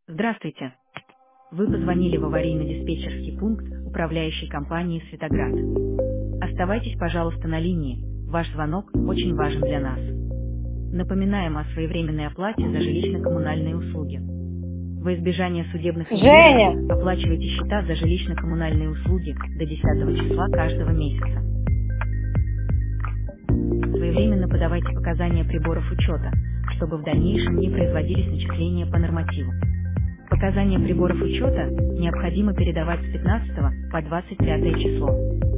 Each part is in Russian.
Здравствуйте. Вы позвонили в аварийно-диспетчерский пункт управляющей компании «Светоград». Оставайтесь, пожалуйста, на линии. Ваш звонок очень важен для нас. Напоминаем о своевременной оплате за жилищно-коммунальные услуги. Во избежание судебных Женя! разбирательств оплачивайте счета за жилищно-коммунальные услуги до 10 числа каждого месяца. Своевременно подавайте показания приборов учета, чтобы в дальнейшем не производились начисления по нормативу. Показания приборов учета необходимо передавать с 15 по 25 число.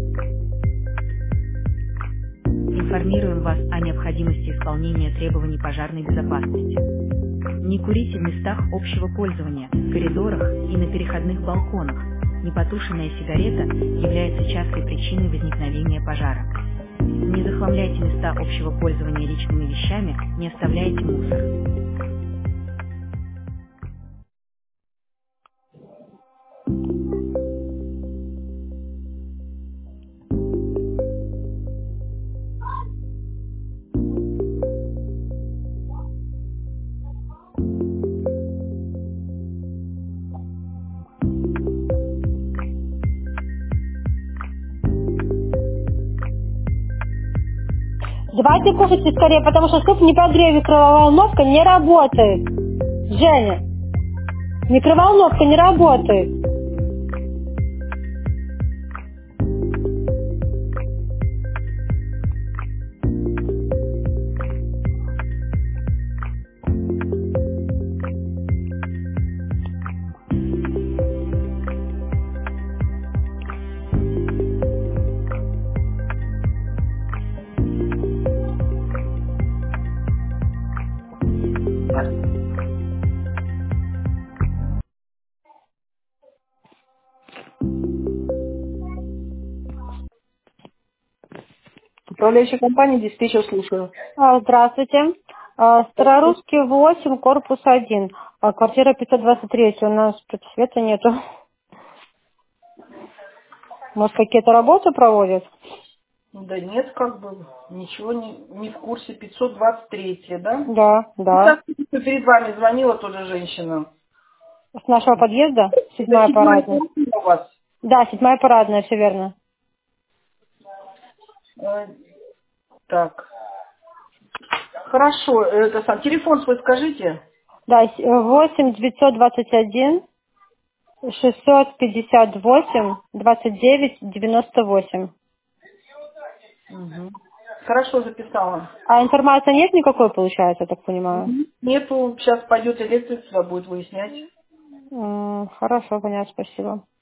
Информируем вас о необходимости исполнения требований пожарной безопасности. Не курите в местах общего пользования, в коридорах и на переходных балконах. Непотушенная сигарета является частой причиной возникновения пожара. Не захламляйте места общего пользования личными вещами, не оставляйте мусор. Давайте кушайте скорее, потому что суп не прогрев, микроволновка не работает. Женя, микроволновка не работает. Управляющая компания, диспетчер, слушаю. Здравствуйте. Старорусский 8, корпус 1. Квартира 523. У нас тут света нету. Может, какие-то работы проводят? Да нет, как бы, ничего не в курсе. 523, да? Да, Ну, да. так, перед вами звонила тоже женщина. С нашего подъезда? Это 7-я 7-я парадная. квартира у вас. Да, 7-я парадная, все верно. Э, Так, хорошо. Это сам. Телефон свой скажите. Да, 8 921 658 29 98. Угу. Хорошо, записала. А информации нет никакой, получается, я так понимаю? Нету, сейчас пойдет электрик, сюда будет выяснять. Хорошо, понятно, спасибо.